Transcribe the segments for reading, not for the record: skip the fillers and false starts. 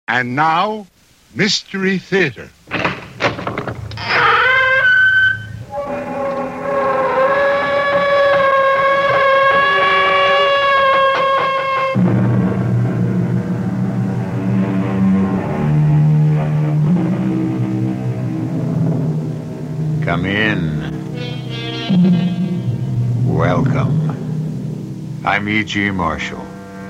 And now, Mystery Theater. Come in. Welcome. I'm E.G. Marshall.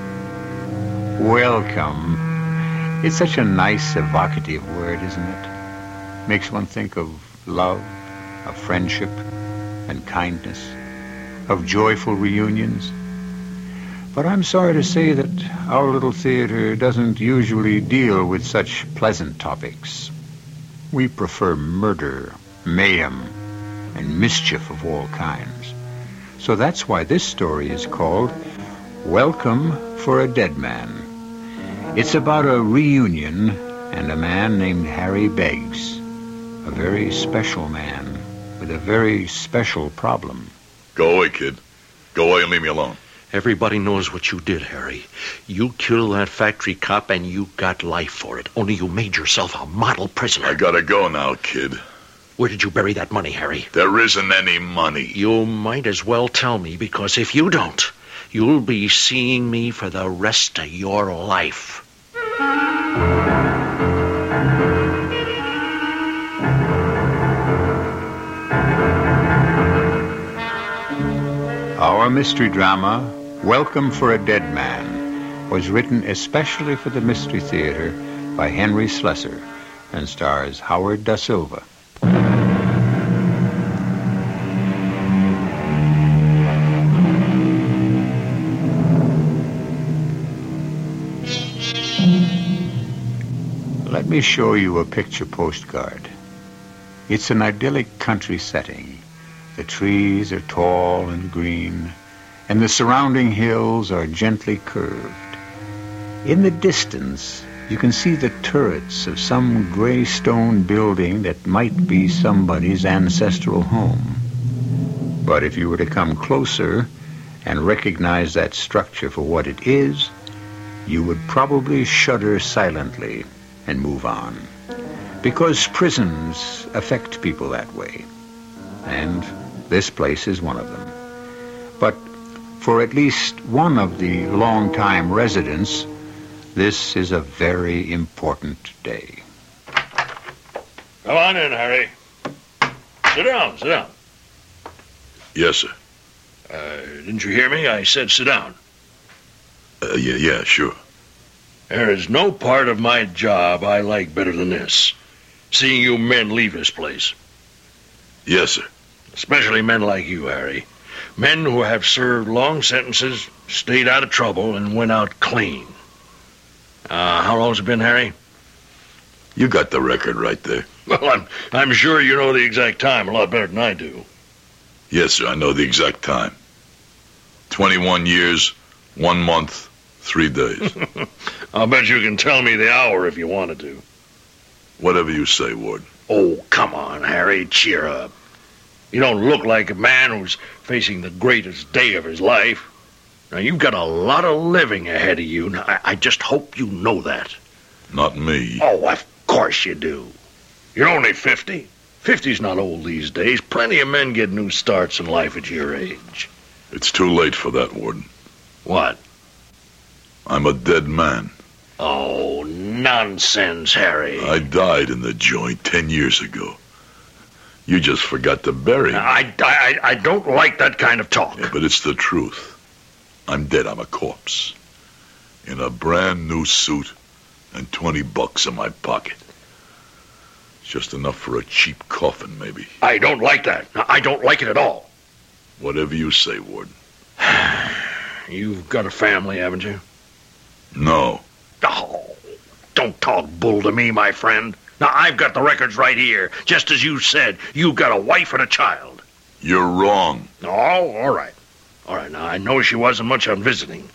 Welcome. It's such a nice, evocative word, isn't it? Makes one think of love, of friendship, and kindness, of joyful reunions. But I'm sorry to say that our little theater doesn't usually deal with such pleasant topics. We prefer murder, mayhem, and mischief of all kinds. So that's why this story is called Welcome for a Dead Man. It's about a reunion and a man named Harry Beggs, a very special man with a very special problem. Go away, kid. Go away and leave me alone. Everybody knows what you did, Harry. You killed that factory cop and you got life for it. Only you made yourself a model prisoner. I gotta go now, kid. Where did you bury that money, Harry? There isn't any money. You might as well tell me, because if you don't, you'll be seeing me for the rest of your life. Our mystery drama, Welcome for a Dead Man, was written especially for the Mystery Theater by Henry Slessor and stars Howard Da Silva. Let me show you a picture postcard. It's an idyllic country setting. The trees are tall and green, and the surrounding hills are gently curved. In the distance, you can see the turrets of some gray stone building that might be somebody's ancestral home. But if you were to come closer and recognize that structure for what it is, you would probably shudder silently and move on. Because prisons affect people that way. And this place is one of them. But for at least one of the long-time residents, this is a very important day. Come on in, Harry. Sit down. Yes, sir. Didn't you hear me? I said sit down. Yeah, sure. There is no part of my job I like better than this. Seeing you men leave this place. Yes, sir. Especially men like you, Harry. Men who have served long sentences, stayed out of trouble, and went out clean. How long has it been, Harry? You got the record right there. Well, I'm sure you know the exact time a lot better than I do. Yes, sir, I know the exact time. 21 years, 1 month, 3 days. I'll bet you can tell me the hour if you wanted to. Whatever you say, Ward. Oh, come on, Harry, cheer up. You don't look like a man who's facing the greatest day of his life. Now, you've got a lot of living ahead of you. Now, I just hope you know that. Not me. Oh, of course you do. You're only 50. 50's not old these days. Plenty of men get new starts in life at your age. It's too late for that, Warden. What? I'm a dead man. Oh, nonsense, Harry. I died in the joint 10 years ago. You just forgot to bury me. I don't like that kind of talk. Yeah, but it's the truth. I'm dead. I'm a corpse. In a brand new suit and $20 in my pocket. It's just enough for a cheap coffin, maybe. I don't like that. I don't like it at all. Whatever you say, Warden. You've got a family, haven't you? No. Oh, don't talk bull to me, my friend. Now, I've got the records right here. Just as you said, you've got a wife and a child. You're wrong. Oh, all right. All right, now, I know she wasn't much on visiting.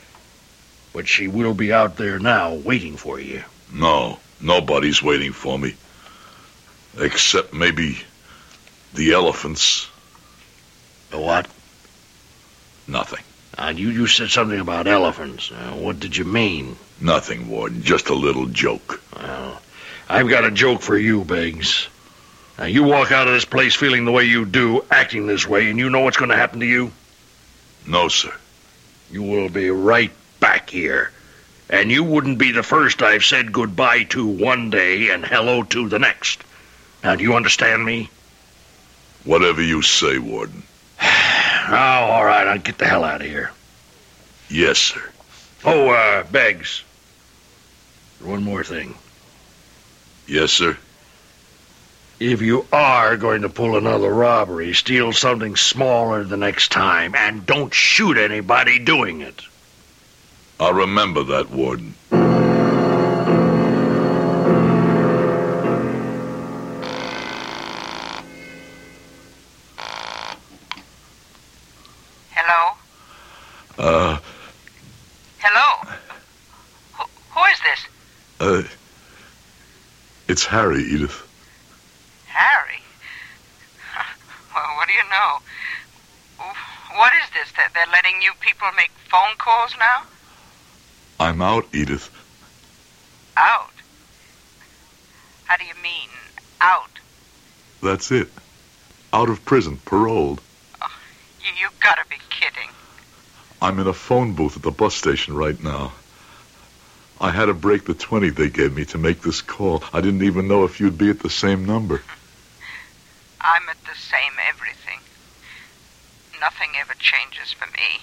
But she will be out there now waiting for you. No, nobody's waiting for me. Except maybe the elephants. The what? Nothing. You said something about elephants. What did you mean? Nothing, Warden. Just a little joke. Well, I've got a joke for you, Biggs. Now, you walk out of this place feeling the way you do, acting this way, and you know what's going to happen to you? No, sir. You will be right back here. And you wouldn't be the first I've said goodbye to one day and hello to the next. Now, do you understand me? Whatever you say, Warden. Oh, all right, I'll get the hell out of here. Yes, sir. Oh, Beggs. One more thing. Yes, sir. If you are going to pull another robbery, steal something smaller the next time, and don't shoot anybody doing it. I'll remember that, Warden. Hello? Hello? Who is this? It's Harry, Edith. Harry? Well, what do you know? What is this? They're letting you people make phone calls now? I'm out, Edith. Out? How do you mean, out? That's it. Out of prison, paroled. Oh, you gotta be kidding. I'm in a phone booth at the bus station right now. I had to break the 20 they gave me to make this call. I didn't even know if you'd be at the same number. I'm at the same everything. Nothing ever changes for me.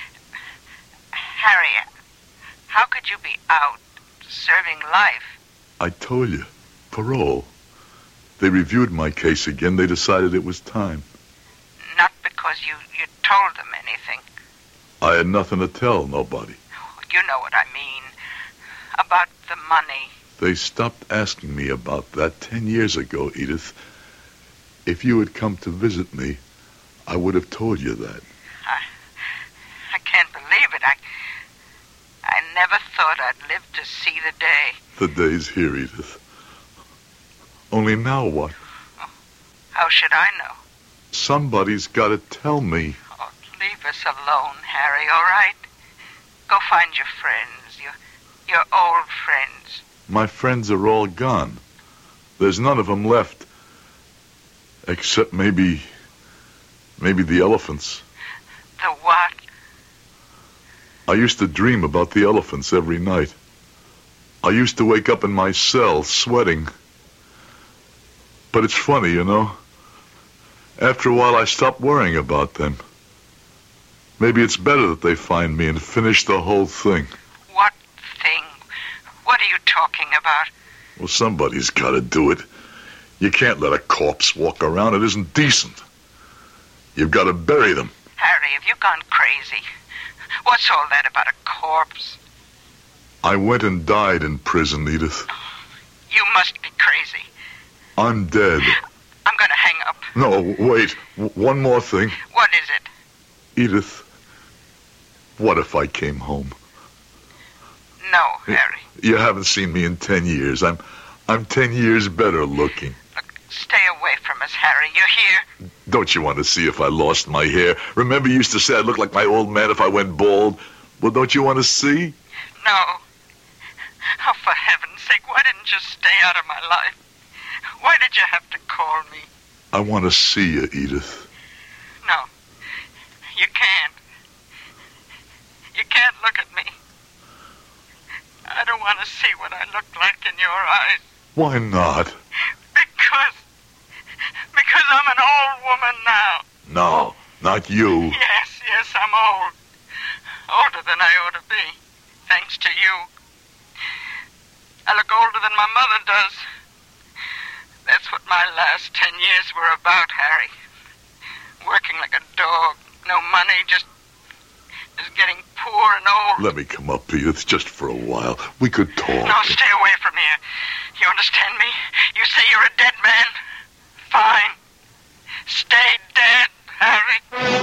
Harry, how could you be out, serving life? I told you. Parole. They reviewed my case again. They decided it was time. Not because you told them anything. I had nothing to tell nobody. You know what I mean. About the money. They stopped asking me about that 10 years ago, Edith. If you had come to visit me, I would have told you that. I can't believe it. I never thought I'd live to see the day. The day's here, Edith. Only now what? How should I know? Somebody's got to tell me. Oh, leave us alone, Harry, all right? Go find your friends, your old friends. My friends are all gone. There's none of them left. Except maybe the elephants. The what? I used to dream about the elephants every night. I used to wake up in my cell, sweating. But it's funny, you know. After a while, I stopped worrying about them. Maybe it's better that they find me and finish the whole thing. What thing? What are you talking about? Well, somebody's got to do it. You can't let a corpse walk around. It isn't decent. You've got to bury them. Harry, have you gone crazy? What's all that about a corpse? I went and died in prison, Edith. You must be crazy. I'm dead. I'm going to hang up. No, wait. One more thing. What is it? Edith, what if I came home? No, Harry. You haven't seen me in 10 years. I'm 10 years better looking. Look, stay away from us, Harry. You're here. Don't you want to see if I lost my hair? Remember you used to say I'd look like my old man if I went bald? Well, don't you want to see? No. Oh, for heaven's sake, why didn't you stay out of my life? Why did you have to call me? I want to see you, Edith. No. You can't. You can't look at me. I don't want to see what I look like in your eyes. Why not? Because I'm an old woman now. No, not you. Yes, I'm old. Older than I ought to be, thanks to you. I look older than my mother does. That's what my last 10 years were about, Harry. Working like a dog. No money, just getting poor and old. Let me come up, Edith, just for a while. We could talk. No, stay away from here. You understand me? You say you're a dead man? Fine. Stay dead, Harry.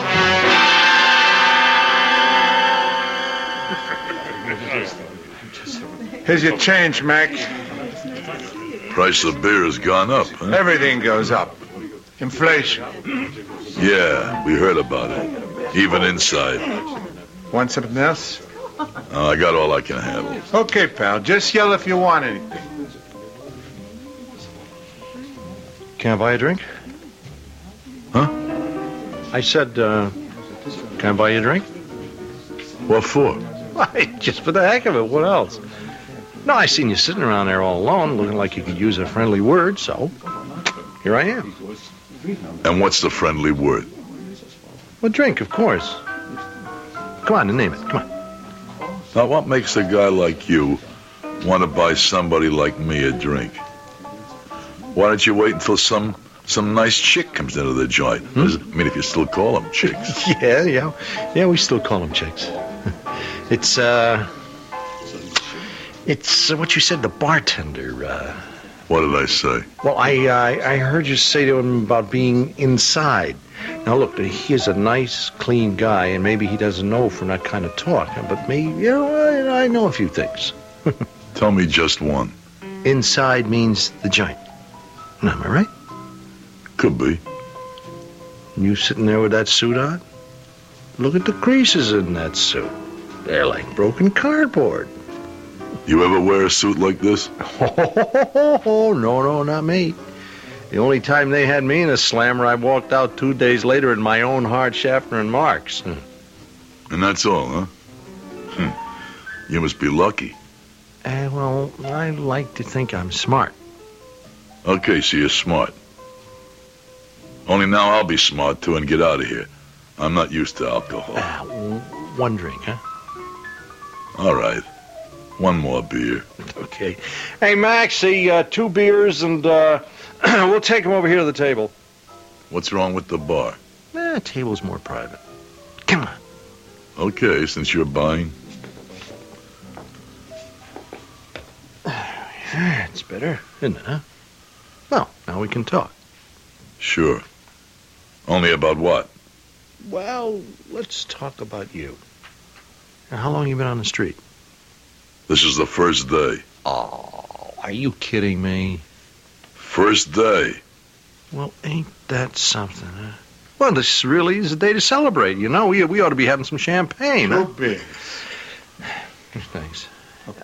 Here's your change, Mac. Price of beer has gone up, huh? Everything goes up. Inflation. Yeah, we heard about it. Even inside. Want something else? I got all I can handle. Okay, pal. Just yell if you want anything. Can I buy a drink? Huh? I said, can I buy you a drink? What for? Why, just for the heck of it. What else? No, I seen you sitting around there all alone, looking like you could use a friendly word, so here I am. And what's the friendly word? Well, drink, of course. Come on, name it. Come on. Now, what makes a guy like you want to buy somebody like me a drink? Why don't you wait until some nice chick comes into the joint? I mean, if you still call them chicks. Yeah, we still call them chicks. It's what you said, the bartender. What did I say? Well, I heard you say to him about being inside. Now, look, he's a nice, clean guy, and maybe he doesn't know from that kind of talk. But me, I know a few things. Tell me just one. Inside means the joint. Am I right? Could be. You sitting there with that suit on? Look at the creases in that suit. They're like broken cardboard. You ever wear a suit like this? Oh, no, not me. The only time they had me in a slammer, I walked out 2 days later in my own hard Schaffner and Marks. And that's all, huh? You must be lucky. Well, I like to think I'm smart. Okay, so you're smart. Only now I'll be smart, too, and get out of here. I'm not used to alcohol. One drink, huh? All right. One more beer. Okay. Hey, Maxie, 2 beers, and we'll take them over here to the table. What's wrong with the bar? The table's more private. Come on. Okay, since you're buying. It's better, isn't it, huh? Well, now we can talk. Sure. Only about what? Well, let's talk about you. Now, how long you been on the street? This is the first day. Oh, are you kidding me? First day. Well, ain't that something, huh? Well, this really is a day to celebrate, you know. We ought to be having some champagne, huh? Big. Thanks.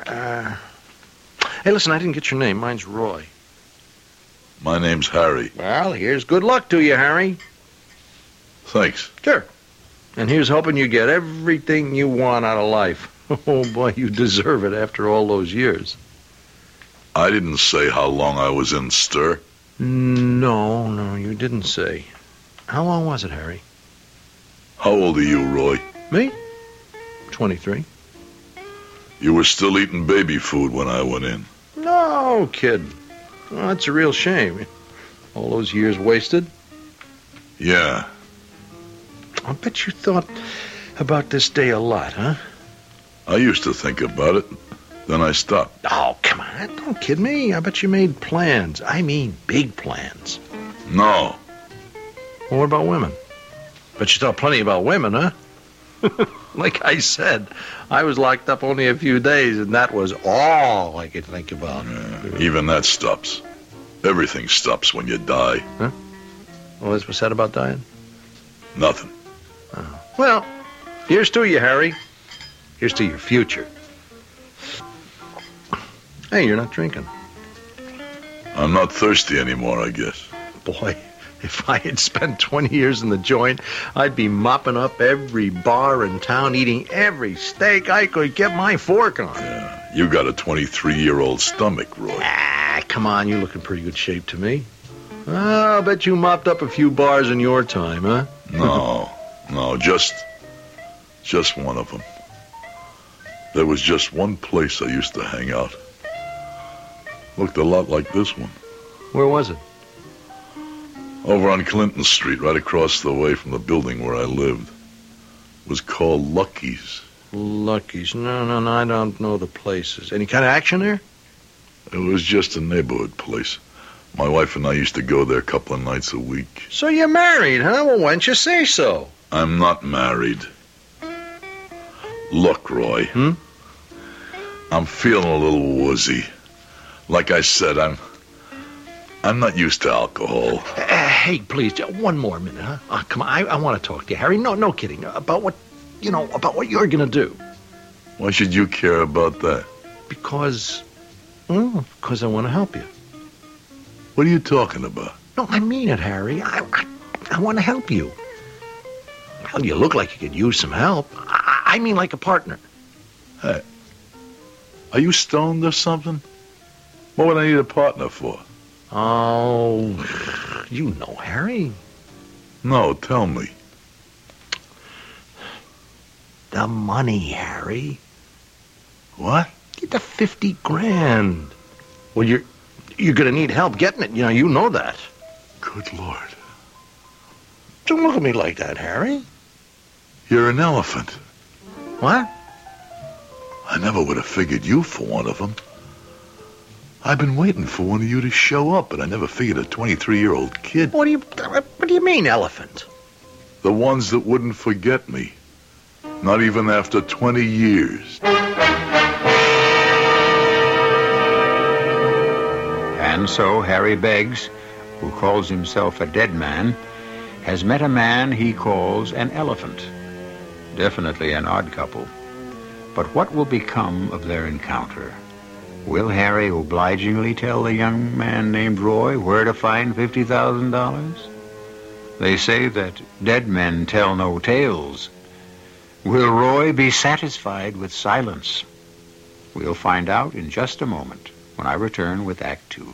Hey, listen, I didn't get your name. Mine's Roy. My name's Harry. Well, here's good luck to you, Harry. Thanks. Sure. And here's hoping you get everything you want out of life. Oh, boy, you deserve it after all those years. I didn't say how long I was in stir. No, you didn't say. How long was it, Harry? How old are you, Roy? Me? 23. You were still eating baby food when I went in. No, kid. Well, that's a real shame. All those years wasted. Yeah. I bet you thought about this day a lot, huh? I used to think about it. Then I stopped. Oh, come on. Don't kid me. I bet you made plans. I mean big plans. No. Well, what about women? Bet you thought plenty about women, huh? Like I said, I was locked up only a few days, and that was all I could think about. Yeah, even that stops. Everything stops when you die. Huh? Well, what's said about dying? Nothing. Oh. Well, here's to you, Harry. Here's to your future. Hey, you're not drinking. I'm not thirsty anymore, I guess. Boy, if I had spent 20 years in the joint, I'd be mopping up every bar in town, eating every steak I could get my fork on. Yeah, you got a 23-year-old stomach, Roy. Come on, you look in pretty good shape to me. I'll bet you mopped up a few bars in your time, huh? No, just one of them. There was just one place I used to hang out. Looked a lot like this one. Where was it? Over on Clinton Street, right across the way from the building where I lived. It was called Lucky's. Lucky's? No, I don't know the places. Any kind of action there? It was just a neighborhood place. My wife and I used to go there a couple of nights a week. So you're married, huh? Well, why didn't you say so? I'm not married. Look, Roy. I'm feeling a little woozy. Like I said, I'm not used to alcohol. Hey, please, one more minute, huh? Oh, come on, I want to talk to you, Harry. No kidding. About what about what you're going to do. Why should you care about that? Because I want to help you. What are you talking about? No, I mean it, Harry. I want to help you. Well, you look like you could use some help. I mean like a partner. Hey, are you stoned or something? What would I need a partner for? Oh, you know, Harry. No, tell me. The money, Harry. What? Get the 50 grand. Well, you're going to need help getting it. You know that. Good Lord. Don't look at me like that, Harry. You're an elephant. What? I never would have figured you for one of them. I've been waiting for one of you to show up, but I never figured a 23-year-old kid. What do you mean, elephant? The ones that wouldn't forget me. Not even after 20 years. And so Harry Beggs, who calls himself a dead man, has met a man he calls an elephant. Definitely an odd couple. But what will become of their encounter? Will Harry obligingly tell the young man named Roy where to find $50,000? They say that dead men tell no tales. Will Roy be satisfied with silence? We'll find out in just a moment when I return with Act Two.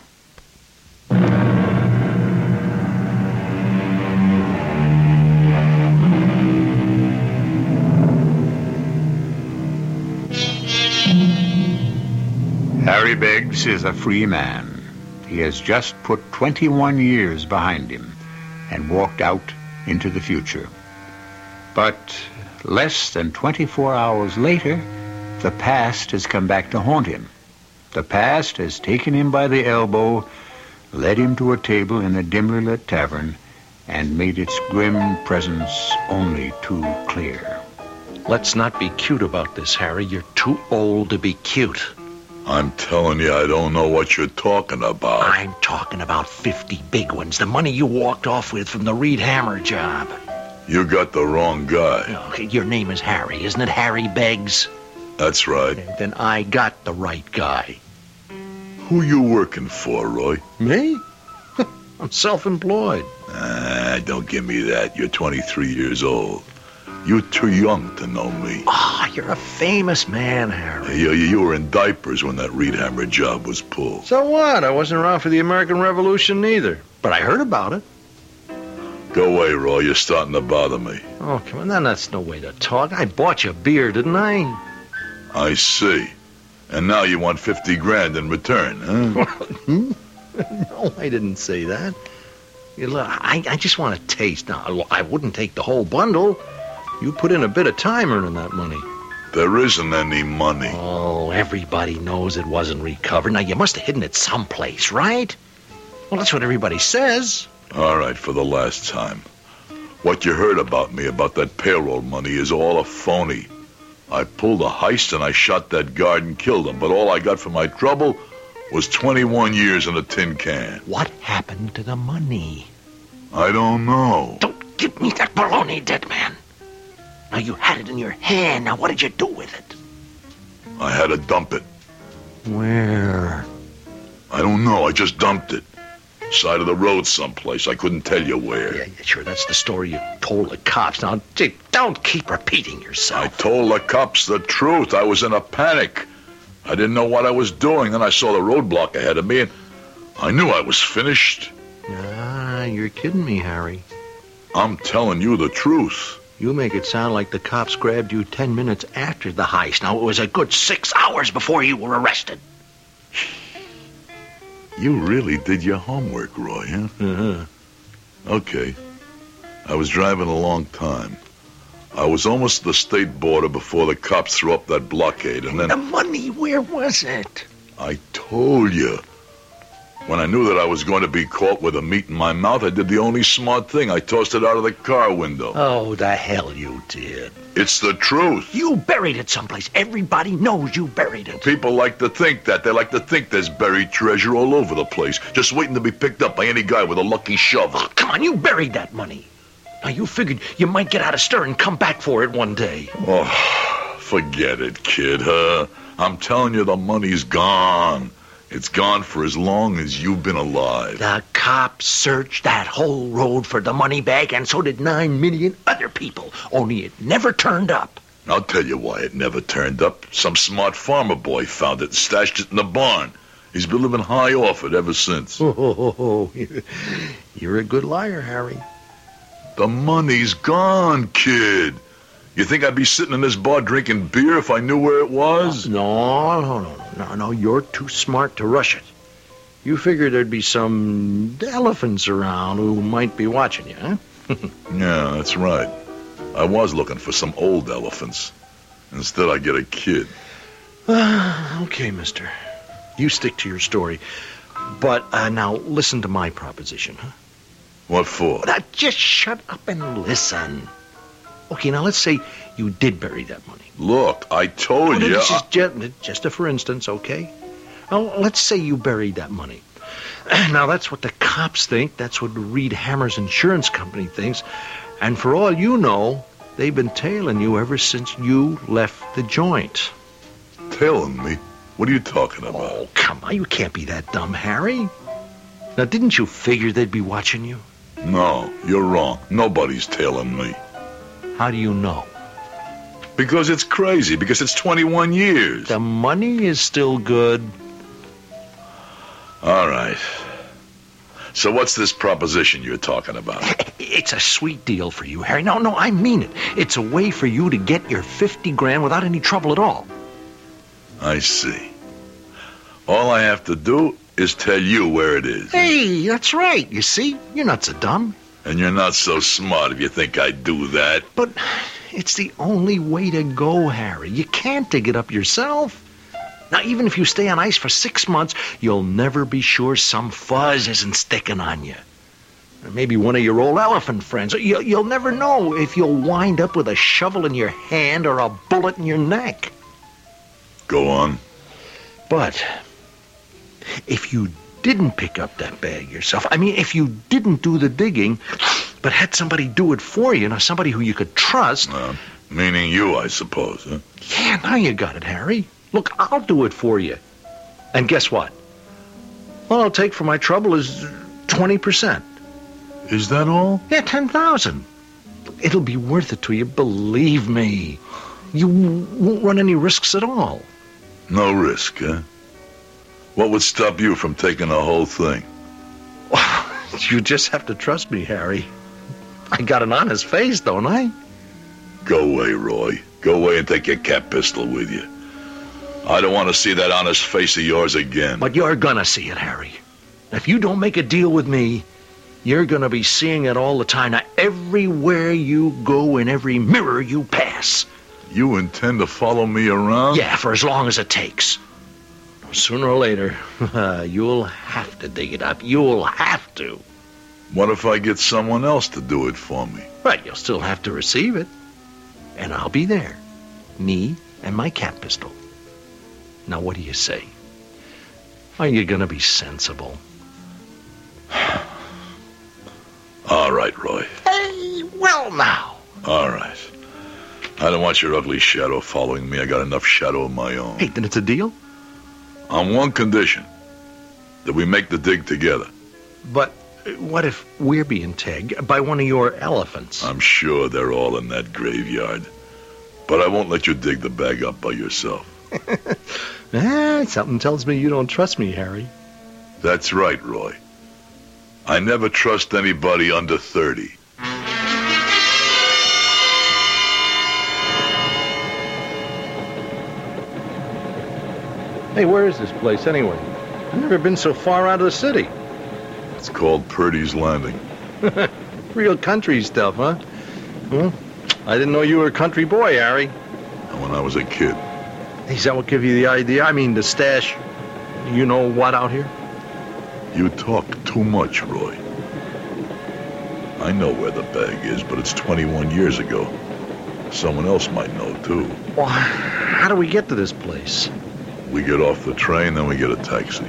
Harry Beggs is a free man. He has just put 21 years behind him and walked out into the future. But less than 24 hours later, the past has come back to haunt him. The past has taken him by the elbow, led him to a table in a dimly lit tavern, and made its grim presence only too clear. Let's not be cute about this, Harry. You're too old to be cute. I'm telling you, I don't know what you're talking about. I'm talking about 50 big ones. The money you walked off with from the Reed Hammer job. You got the wrong guy. Okay, your name is Harry, isn't it, Harry Beggs? That's right. Then I got the right guy. Who you working for, Roy? Me? I'm self-employed. Don't give me that. You're 23 years old. You're too young to know me. You're a famous man, Harry. You were in diapers when that Reed Hammer job was pulled. So what? I wasn't around for the American Revolution either. But I heard about it. Go away, Roy. You're starting to bother me. Oh, come on. That's no way to talk. I bought you beer, didn't I? I see. And now you want 50 grand in return, huh? No, I didn't say that. Look, I just want a taste. Now, I wouldn't take the whole bundle. You put in a bit of time earning that money. There isn't any money. Oh, everybody knows it wasn't recovered. Now, you must have hidden it someplace, right? Well, that's what everybody says. All right, for the last time. What you heard about me, about that payroll money, is all a phony. I pulled a heist and I shot that guard and killed him, but all I got for my trouble was 21 years in a tin can. What happened to the money? I don't know. Don't give me that baloney, dead man. Now, you had it in your hand. Now, what did you do with it? I had to dump it. Where? I don't know. I just dumped it. Side of the road someplace. I couldn't tell you where. Yeah, sure. That's the story you told the cops. Now, gee, don't keep repeating yourself. I told the cops the truth. I was in a panic. I didn't know what I was doing. Then I saw the roadblock ahead of me, and I knew I was finished. You're kidding me, Harry. I'm telling you the truth. You make it sound like the cops grabbed you 10 minutes after the heist. Now, it was a good 6 hours before you were arrested. You really did your homework, Roy, huh? Uh-huh. Okay. I was driving a long time. I was almost at the state border before the cops threw up that blockade, and then... The money, where was it? I told you. When I knew that I was going to be caught with a meat in my mouth, I did the only smart thing. I tossed it out of the car window. Oh, the hell you did. It's the truth. You buried it someplace. Everybody knows you buried it. People like to think that. They like to think there's buried treasure all over the place, just waiting to be picked up by any guy with a lucky shovel. Oh, come on, you buried that money. Now, you figured you might get out of stir and come back for it one day. Oh, forget it, kid, huh? I'm telling you, the money's gone. It's gone for as long as you've been alive. The cops searched that whole road for the money bag, and so did 9 million other people, only it never turned up. I'll tell you why it never turned up. Some smart farmer boy found it and stashed it in the barn. He's been living high off it ever since. Oh, you're a good liar, Harry. The money's gone, kid. You think I'd be sitting in this bar drinking beer if I knew where it was? No, you're too smart to rush it. You figured there'd be some elephants around who might be watching you, huh? Yeah, that's right. I was looking for some old elephants. Instead, I get a kid. Okay, mister. You stick to your story. But now listen to my proposition, huh? What for? Now, just shut up and listen. Okay, now let's say you did bury that money. Look, I told you. This is just a for instance, okay? Now, let's say you buried that money. Now, that's what the cops think. That's what Reed Hammer's insurance company thinks. And for all you know, they've been tailing you ever since you left the joint. Tailing me? What are you talking about? Oh, come on. You can't be that dumb, Harry. Now, didn't you figure they'd be watching you? No, you're wrong. Nobody's tailing me. How do you know? Because it's crazy. Because it's 21 years. The money is still good. All right. So what's this proposition you're talking about? It's a sweet deal for you, Harry. No, I mean it. It's a way for you to get your 50 grand without any trouble at all. I see. All I have to do is tell you where it is. Hey, that's right. You see? You're not so dumb. And you're not so smart if you think I'd do that. But it's the only way to go, Harry. You can't dig it up yourself. Now, even if you stay on ice for 6 months, you'll never be sure some fuzz isn't sticking on you. Or maybe one of your old elephant friends. You'll never know if you'll wind up with a shovel in your hand or a bullet in your neck. Go on. But if you didn't pick up that bag yourself, I mean, if you didn't do the digging, but had somebody do it for you, somebody who you could trust. Meaning you, I suppose, huh? Yeah, now you got it, Harry. Look, I'll do it for you. And guess what? All I'll take for my trouble is 20%. Is that all? Yeah, 10,000. It'll be worth it to you, believe me. You won't run any risks at all. No risk, huh? What would stop you from taking the whole thing? You just have to trust me, Harry. I got an honest face, don't I? Go away, Roy. Go away and take your cat pistol with you. I don't want to see that honest face of yours again. But you're gonna see it, Harry. If you don't make a deal with me, you're gonna be seeing it all the time. Now, everywhere you go, in every mirror you pass. You intend to follow me around? Yeah, for as long as it takes. Sooner or later, you'll have to dig it up. You'll have to. What if I get someone else to do it for me? Right, you'll still have to receive it. And I'll be there. Me and my cat pistol. Now, what do you say? Are you gonna be sensible? All right, Roy. Hey, well now. All right. I don't want your ugly shadow following me. I got enough shadow of my own. Hey, then it's a deal? On one condition. That we make the dig together. But what if we're being tagged by one of your elephants? I'm sure they're all in that graveyard. But I won't let you dig the bag up by yourself. Something tells me you don't trust me, Harry. That's right, Roy. I never trust anybody under 30. Hey, where is this place anyway? I've never been so far out of the city. It's called Purdy's Landing. Real country stuff, huh? Well, I didn't know you were a country boy, Harry. When I was a kid. Is that what gave you the idea? I mean, the stash, you know what out here? You talk too much, Roy. I know where the bag is, but it's 21 years ago. Someone else might know, too. Well, how do we get to this place? We get off the train, then we get a taxi.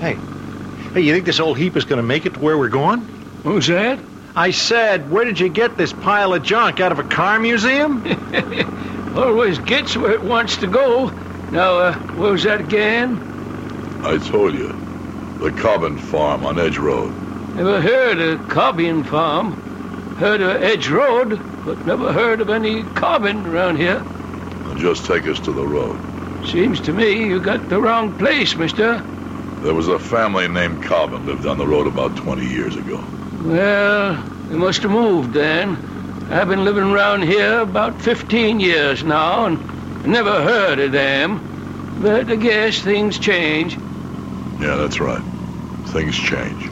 Hey, you think this old heap is going to make it to where we're going? Who's that? I said, where did you get this pile of junk? Out of a car museum? Always gets where it wants to go. Now, what was that again? I told you. The Cobbin Farm on Edge Road. Never heard of Cobbin Farm. Heard of Edge Road, but never heard of any Cobbin around here. Well, just take us to the road. Seems to me you got the wrong place, mister. There was a family named Cobbin lived on the road about 20 years ago. Well, they must have moved then. I've been living around here about 15 years now and never heard of them. But I guess things change. Yeah, that's right. Things change.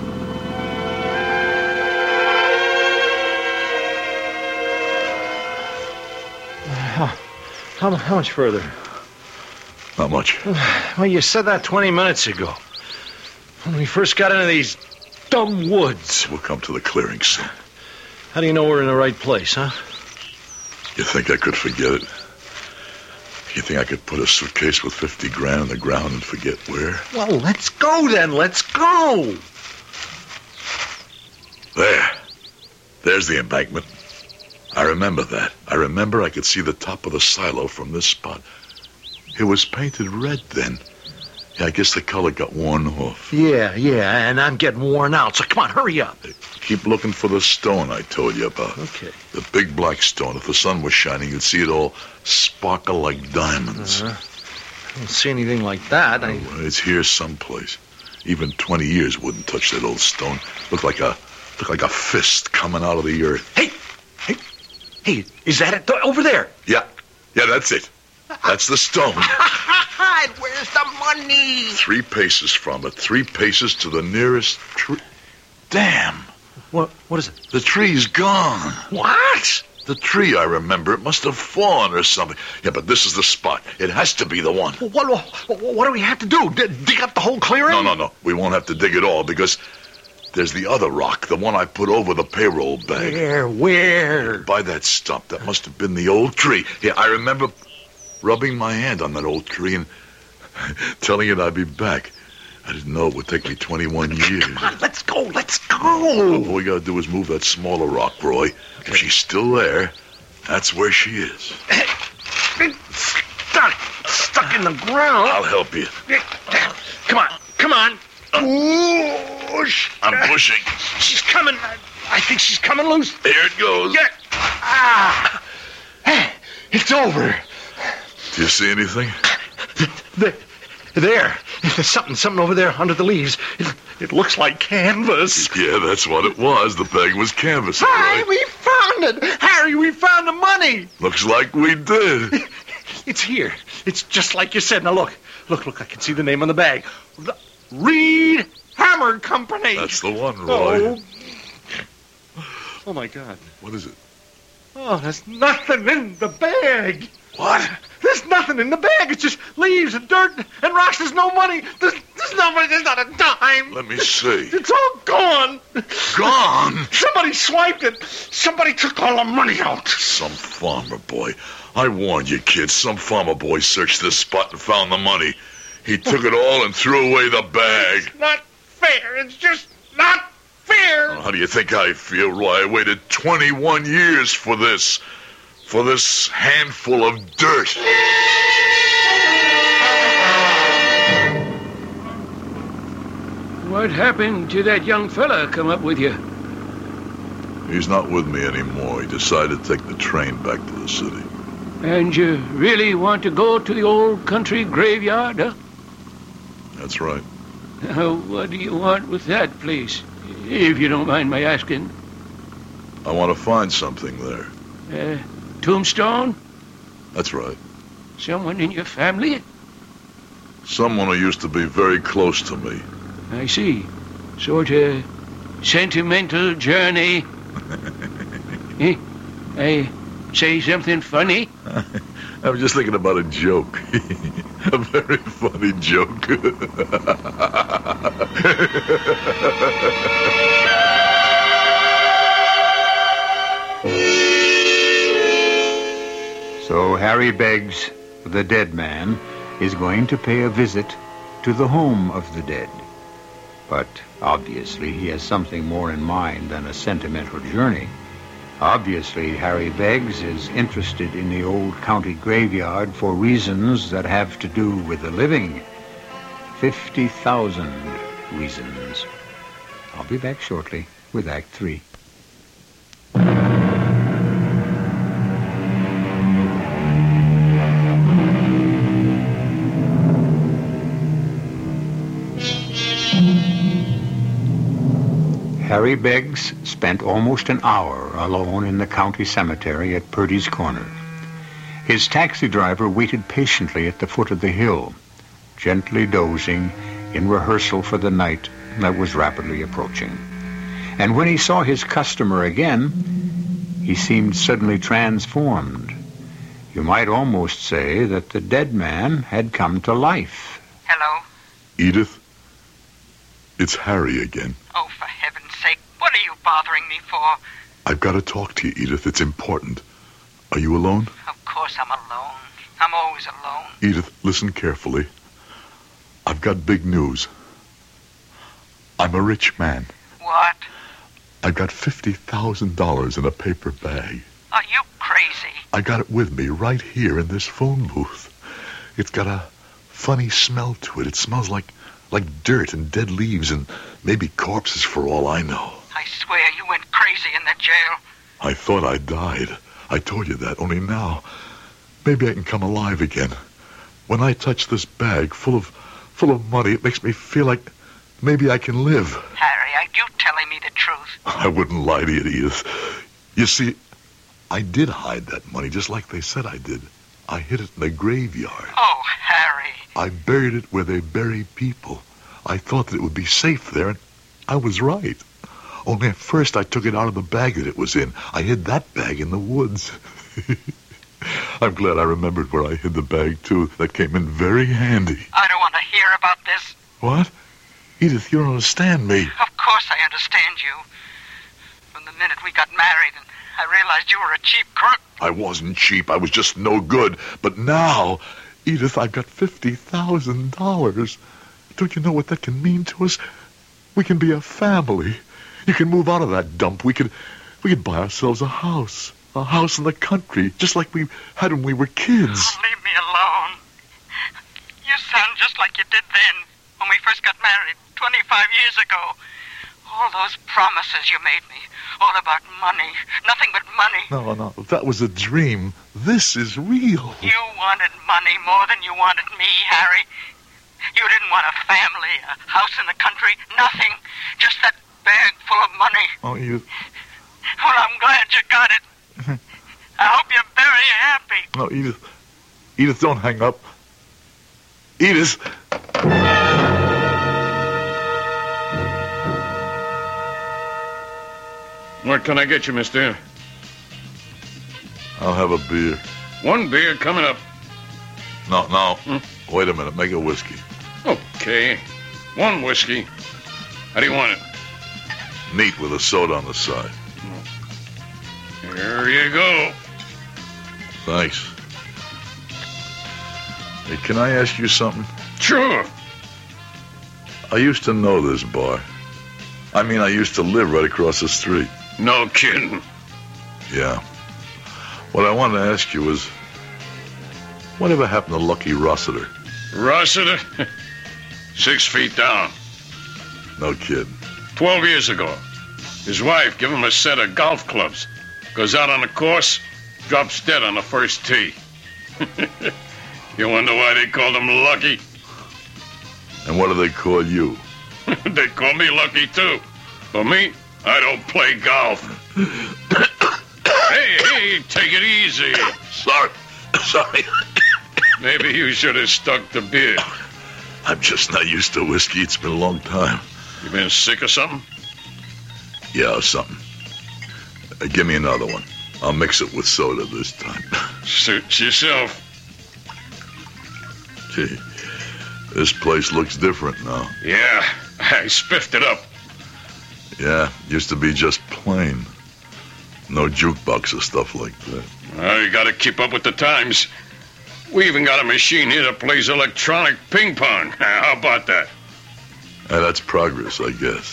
How much further? Not much. Well, you said that 20 minutes ago. When we first got into these dumb woods. We'll come to the clearing soon. How do you know we're in the right place, huh? You think I could forget it? You think I could put a suitcase with 50 grand on the ground and forget where? Well, let's go then. Let's go. There. There's the embankment. I remember that. I remember I could see the top of the silo from this spot. It was painted red then. Yeah, I guess the color got worn off. Yeah, and I'm getting worn out, so come on, hurry up. Keep looking for the stone I told you about. Okay. The big black stone. If the sun was shining, you'd see it all sparkle like diamonds. I don't see anything like that. Well, it's here someplace. Even 20 years wouldn't touch that old stone. Looked like a fist coming out of the earth. Hey, is that it? Over there. Yeah, that's it. That's the stone. Where's the money? 3 paces from it. 3 paces to the nearest tree. Damn. What is it? The tree's gone. What? The tree, I remember. It must have fallen or something. Yeah, but this is the spot. It has to be the one. What do we have to do? Dig up the whole clearing? No. We won't have to dig it all because there's the other rock, the one I put over the payroll bag. Where? By that stump. That must have been the old tree. Yeah, I remember rubbing my hand on that old tree and telling it I'd be back. I didn't know it would take me 21 years. Come on, let's go. All we gotta do is move that smaller rock, Roy. If she's still there, that's where she is. Stuck in the ground. I'll help you. Come on. Push. I'm pushing. She's coming. I think she's coming loose. Here it goes. It's over. Do you see anything? There. There's something over there under the leaves. It looks like canvas. Yeah, that's what it was. The bag was canvas. Harry, Right? we found it. Harry, we found the money. Looks like we did. It's here. It's just like you said. Now look. I can see the name on the bag. The Reed Hammer Company. That's the one, Roy. Oh, my God. What is it? Oh, there's nothing in the bag. What? There's nothing in the bag. It's just leaves and dirt and rocks. There's no money. There's no money. There's not a dime. Let me see. It's all gone. Gone? Somebody swiped it. Somebody took all the money out. Some farmer boy. I warned you, kids. Some farmer boy searched this spot and found the money. He took it all and threw away the bag. It's not fair. It's just not fair. How do you think I feel, Roy? I waited 21 years for this handful of dirt. What happened to that young fella come up with you? He's not with me anymore. He decided to take the train back to the city. And you really want to go to the old country graveyard, huh? That's right. Now, what do you want with that place, if you don't mind my asking? I want to find something there. Tombstone? That's right. Someone in your family? Someone who used to be very close to me. I see. Sort of sentimental journey. I say something funny? I was just thinking about a joke. A very funny joke. So Harry Beggs, the dead man, is going to pay a visit to the home of the dead. But obviously he has something more in mind than a sentimental journey. Obviously, Harry Beggs is interested in the old county graveyard for reasons that have to do with the living. 50,000 reasons. I'll be back shortly with Act 3. Harry Beggs spent almost an hour alone in the county cemetery at Purdy's Corner. His taxi driver waited patiently at the foot of the hill, gently dozing in rehearsal for the night that was rapidly approaching. And when he saw his customer again, he seemed suddenly transformed. You might almost say that the dead man had come to life. Hello? Edith, it's Harry again. Oh, for heaven's sake, what are you bothering me for? I've got to talk to you, Edith. It's important. Are you alone? Of course I'm alone. I'm always alone. Edith, listen carefully. I've got big news. I'm a rich man. What? I've got $50,000 in a paper bag. Are you crazy? I got it with me right here in this phone booth. It's got a funny smell to it. It smells like dirt and dead leaves and maybe corpses for all I know. I swear you went crazy in the jail. I thought I died. I told you that, only now. Maybe I can come alive again. When I touch this bag full of money, it makes me feel like maybe I can live. Harry, are you telling me the truth? I wouldn't lie to you, Edith. You see, I did hide that money just like they said I did. I hid it in the graveyard. Oh, Harry. I buried it where they bury people. I thought that it would be safe there, and I was right. Only at first I took it out of the bag that it was in. I hid that bag in the woods. I'm glad I remembered where I hid the bag, too. That came in very handy. I don't want to hear about this. What? Edith, you don't understand me. Of course I understand you. From the minute we got married, and I realized you were a cheap crook. I wasn't cheap. I was just no good. But now, Edith, I've got $50,000. Don't you know what that can mean to us? We can be a family. You can move out of that dump. We could buy ourselves a house in the country, just like we had when we were kids. Oh, leave me alone. You sound just like you did then, when we first got married, 25 years ago. All those promises you made me, all about money, nothing but money. No, that was a dream. This is real. You wanted money more than you wanted me, Harry. You didn't want a family, a house in the country, nothing. Just that bag full of money. Oh, Edith. Well, I'm glad you got it. I hope you're very happy. No, Edith. Edith, don't hang up. Edith. What can I get you, mister? I'll have a beer. One beer coming up. No. Wait a minute. Make it whiskey. Okay. One whiskey. How do you want it? Neat with a soda on the side. Here you go. Thanks. Hey, can I ask you something? Sure. I used to know this bar. I mean, I used to live right across the street. No kidding. Yeah. What I wanted to ask you was, whatever happened to Lucky Rossiter? Rossiter? 6 feet down. No kidding. 12 years ago. His wife gave him a set of golf clubs. Goes out on the course, drops dead on the first tee. You wonder why they called him Lucky? And what do they call you? They call me Lucky, too. For me, I don't play golf. Hey, take it easy. Sorry. Maybe you should have stuck to beer. I'm just not used to whiskey. It's been a long time. You been sick or something? Yeah, or something. Give me another one. I'll mix it with soda this time. Suit yourself. Gee, this place looks different now. Yeah, I spiffed it up. Yeah, used to be just plain. No jukebox or stuff like that. Well, you gotta keep up with the times. We even got a machine here that plays electronic ping pong. How about that? That's progress, I guess.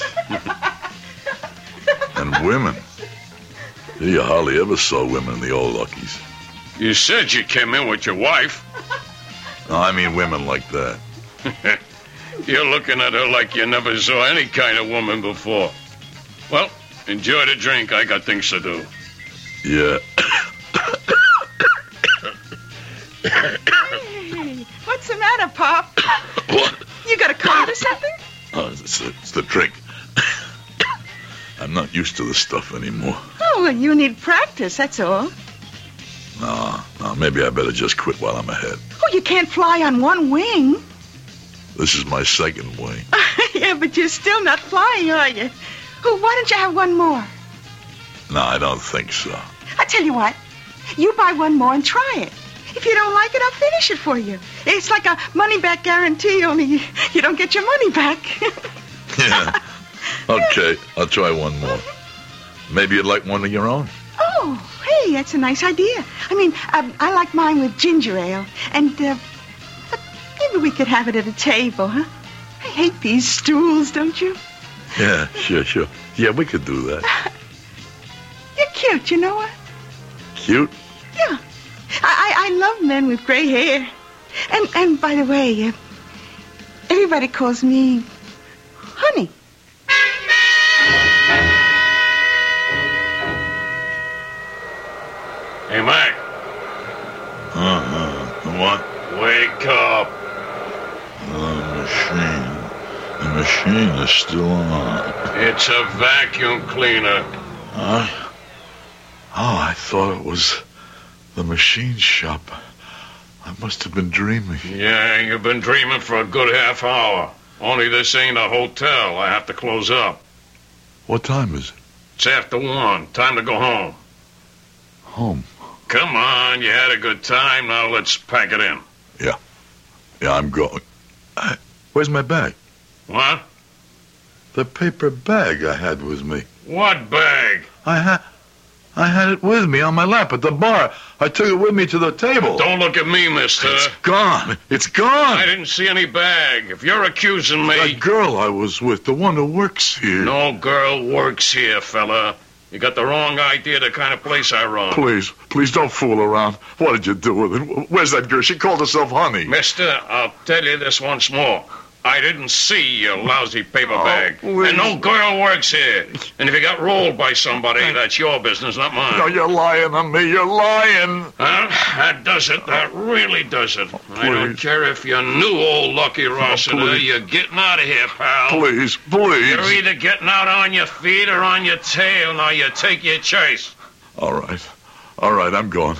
And women. You hardly ever saw women in the old Luckies. You said you came in with your wife. No, I mean women like that. You're looking at her like you never saw any kind of woman before. Well, enjoy the drink. I got things to do. Yeah. Hey, what's the matter, Pop? What? You got a cold or something? Oh, it's the drink. I'm not used to this stuff anymore. Oh, well, you need practice, that's all. No, maybe I better just quit while I'm ahead. Oh, you can't fly on one wing. This is my second wing. Yeah, but you're still not flying, are you? Oh, why don't you have one more? No, I don't think so. I tell you what, you buy one more and try it. If you don't like it, I'll finish it for you. It's like a money-back guarantee, only you don't get your money back. Yeah. Okay, I'll try one more. Maybe you'd like one of your own? Oh, hey, that's a nice idea. I mean, I like mine with ginger ale. And, maybe we could have it at a table, huh? I hate these stools, don't you? Yeah, sure. Yeah, we could do that. You're cute, you know what? Cute? Yeah. I love men with gray hair. And by the way, everybody calls me Honey. Hey, Mac. What? Wake up. The machine is still on. It's a vacuum cleaner. Huh? Oh, I thought it was the machine shop. I must have been dreaming. Yeah, you've been dreaming for a good half hour. Only this ain't a hotel. I have to close up. What time is it? It's after 1. Time to go home. Home. Come on, you had a good time. Now let's pack it in. Yeah, I'm going. Where's my bag? What? The paper bag I had with me. What bag? I had it with me on my lap at the bar. I took it with me to the table. Don't look at me, mister. It's gone. It's gone. I didn't see any bag. If you're accusing me... The girl I was with, the one who works here. No girl works here, fella. You got the wrong idea the kind of place I run. Please don't fool around. What did you do with it? Where's that girl? She called herself Honey. Mister, I'll tell you this once more. I didn't see your lousy paper bag. Please. And no girl works here. And if you got rolled by somebody, that's your business, not mine. No, you're lying on me. You're lying. Huh? That does it. That really does it. I don't care if you knew old Lucky Rossiter. You're getting out of here, pal. Please. You're either getting out on your feet or on your tail. Now you take your choice. All right, I'm going.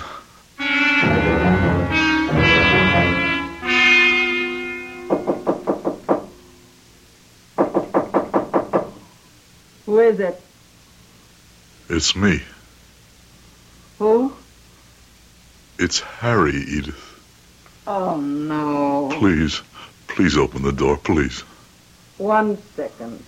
Who is it? It's me. Who? It's Harry, Edith. Oh, no. Please open the door, please. 1 second.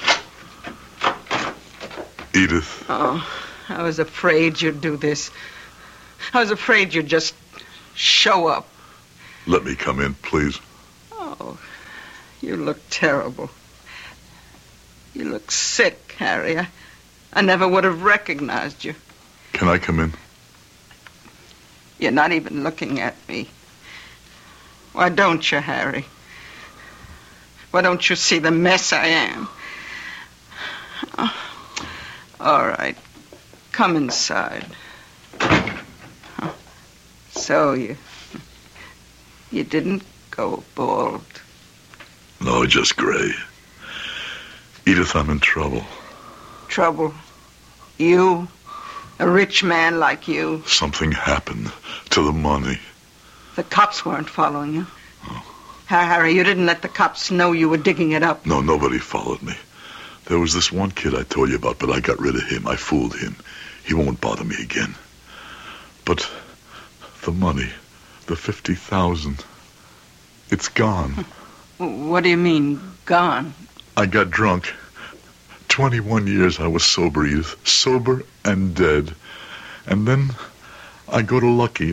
Edith. Oh, I was afraid you'd do this. I was afraid you'd just show up. Let me come in, please. Oh, you look terrible. You look sick, Harry. I never would have recognized you. Can I come in? You're not even looking at me. Why don't you, Harry? Why don't you see the mess I am? Oh, all right. Come inside. Oh, so you didn't go bald. No, just gray. Edith, I'm in trouble. Trouble? You? A rich man like you? Something happened to the money. The cops weren't following you. Oh. Harry, you didn't let the cops know you were digging it up. No, nobody followed me. There was this one kid I told you about, but I got rid of him. I fooled him. He won't bother me again. But the money, the 50,000, it's gone. What do you mean, gone? I got drunk. 21 years I was sober, Edith. Sober and dead. And then I go to Lucky's,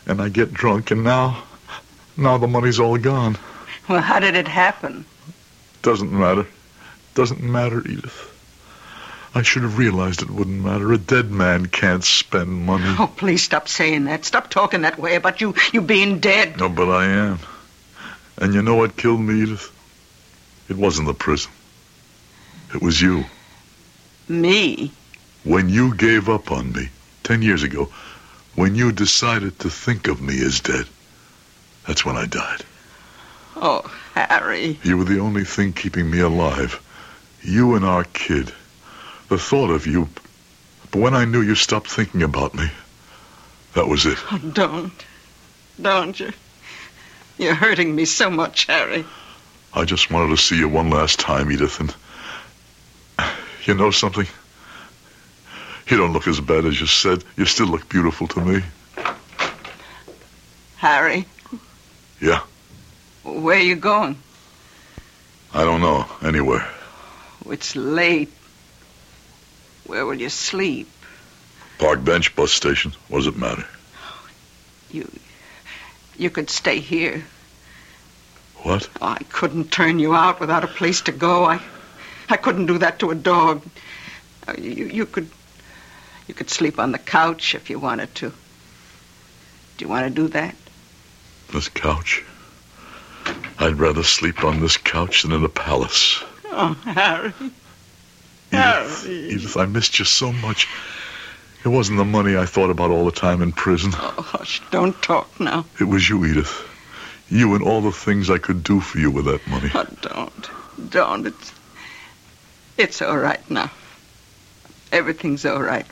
and I get drunk, and now the money's all gone. Well, how did it happen? Doesn't matter. Doesn't matter, Edith. I should have realized it wouldn't matter. A dead man can't spend money. Oh, please stop saying that. Stop talking that way about you being dead. No, but I am. And you know what killed me, Edith? It wasn't the prison. It was you. Me? When you gave up on me 10 years ago, when you decided to think of me as dead, that's when I died. Oh, Harry. You were the only thing keeping me alive. You and our kid. The thought of you. But when I knew you stopped thinking about me, that was it. Oh, don't you? You're hurting me so much, Harry. I just wanted to see you one last time, Edith, and you know something? You don't look as bad as you said. You still look beautiful to me. Harry? Yeah? Where are you going? I don't know. Anywhere. It's late. Where will you sleep? Park bench, bus station. What does it matter? You could stay here. What? I couldn't turn you out without a place to go. I couldn't do that to a dog. You could sleep on the couch if you wanted to. Do you want to do that? This couch? I'd rather sleep on this couch than in a palace. Oh, Harry. Edith, I missed you so much. It wasn't the money I thought about all the time in prison. Oh, hush, don't talk now. It was you, Edith. You and all the things I could do for you with that money. Oh, don't. It's all right now. Everything's all right.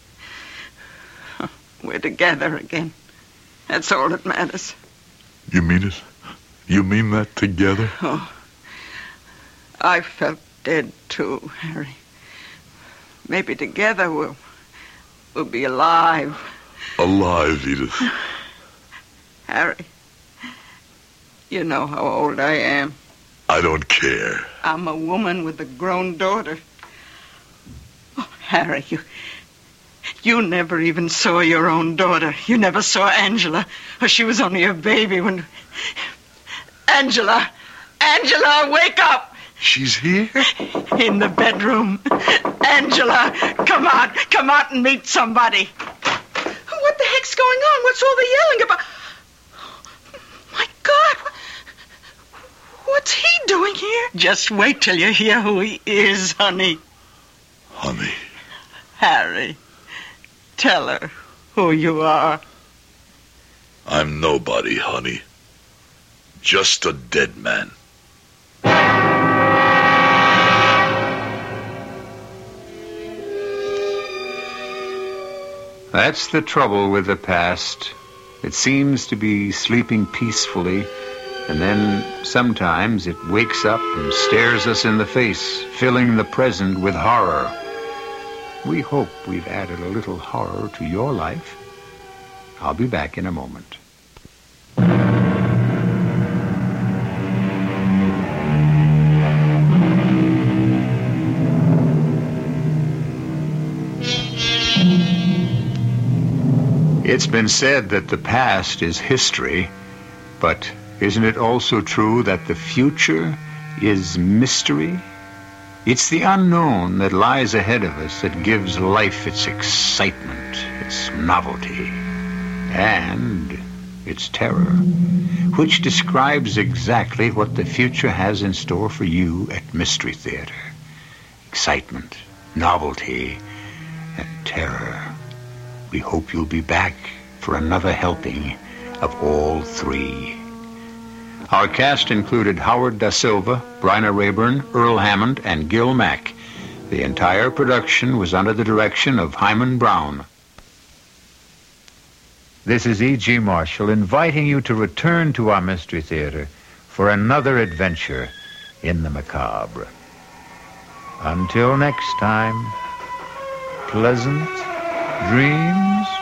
We're together again. That's all that matters. You mean it? You mean that together? Oh, I felt dead too, Harry. Maybe together we'll be alive. Alive, Edith. Harry, you know how old I am. I don't care. I'm a woman with a grown daughter. Oh, Harry, you never even saw your own daughter. You never saw Angela. She was only a baby when... Angela, wake up! She's here? In the bedroom. Angela, come out and meet somebody. What the heck's going on? What's all the yelling about? My God, what's he doing here? Just wait till you hear who he is, honey. Honey. Harry, tell her who you are. I'm nobody, honey. Just a dead man. That's the trouble with the past. It seems to be sleeping peacefully, and then sometimes it wakes up and stares us in the face, filling the present with horror. We hope we've added a little horror to your life. I'll be back in a moment. It's been said that the past is history, but isn't it also true that the future is mystery? It's the unknown that lies ahead of us that gives life its excitement, its novelty, and its terror, which describes exactly what the future has in store for you at Mystery Theater. Excitement, novelty, and terror. We hope you'll be back for another helping of all three. Our cast included Howard Da Silva, Bryna Rayburn, Earl Hammond, and Gil Mack. The entire production was under the direction of Hyman Brown. This is E.G. Marshall inviting you to return to our Mystery Theater for another adventure in the macabre. Until next time, pleasant dreams.